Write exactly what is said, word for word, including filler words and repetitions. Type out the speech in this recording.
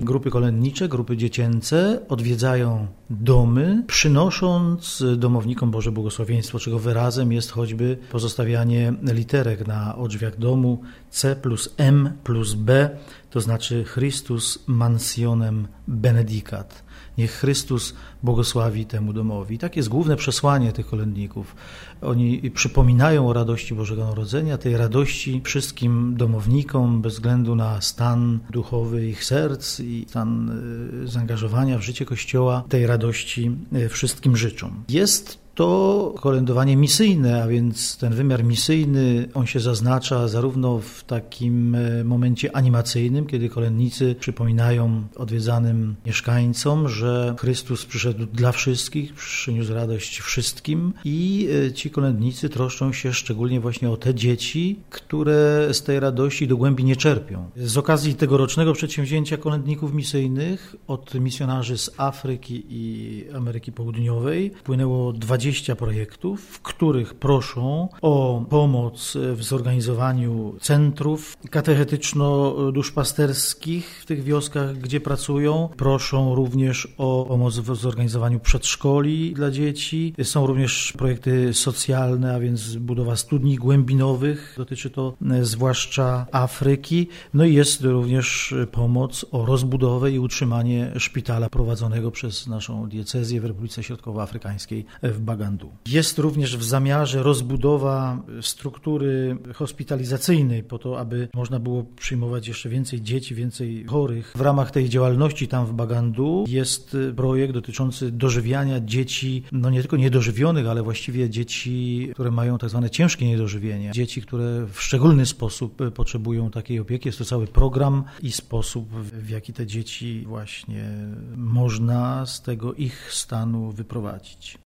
grupy kolędnicze, grupy dziecięce odwiedzają domy, przynosząc domownikom Boże błogosławieństwo, czego wyrazem jest choćby pozostawianie literek na drzwiach domu C plus M plus B, to znaczy Christus mansionem benedicat. Niech Chrystus błogosławi temu domowi. Tak jest główne przesłanie tych kolędników. Oni przypominają o radości Bożego Narodzenia, tej radości wszystkim domownikom, bez względu na stan duchowy ich serc i stan zaangażowania w życie Kościoła, tej radości wszystkim życzą. Jest to kolędowanie misyjne, a więc ten wymiar misyjny, on się zaznacza zarówno w takim momencie animacyjnym, kiedy kolędnicy przypominają odwiedzanym mieszkańcom, że Chrystus przyszedł dla wszystkich, przyniósł radość wszystkim i ci kolędnicy troszczą się szczególnie właśnie o te dzieci, które z tej radości do głębi nie czerpią. Z okazji tegorocznego przedsięwzięcia kolędników misyjnych od misjonarzy z Afryki i Ameryki Południowej wpłynęło dwadzieścia projektów, w których proszą o pomoc w zorganizowaniu centrów katechetyczno-duszpasterskich w tych wioskach, gdzie pracują. Proszą również o pomoc w zorganizowaniu przedszkoli dla dzieci. Są również projekty socjalne, a więc budowa studni głębinowych. Dotyczy to zwłaszcza Afryki. No i jest również pomoc o rozbudowę i utrzymanie szpitala prowadzonego przez naszą diecezję w Republice Środkowoafrykańskiej w Bagandu. Jest również w zamiarze rozbudowa struktury hospitalizacyjnej po to, aby można było przyjmować jeszcze więcej dzieci, więcej chorych. W ramach tej działalności tam w Bagandu jest projekt dotyczący dożywiania dzieci, no nie tylko niedożywionych, ale właściwie dzieci, które mają tak zwane ciężkie niedożywienie. Dzieci, które w szczególny sposób potrzebują takiej opieki. Jest to cały program i sposób, w jaki te dzieci właśnie można z tego ich stanu wyprowadzić.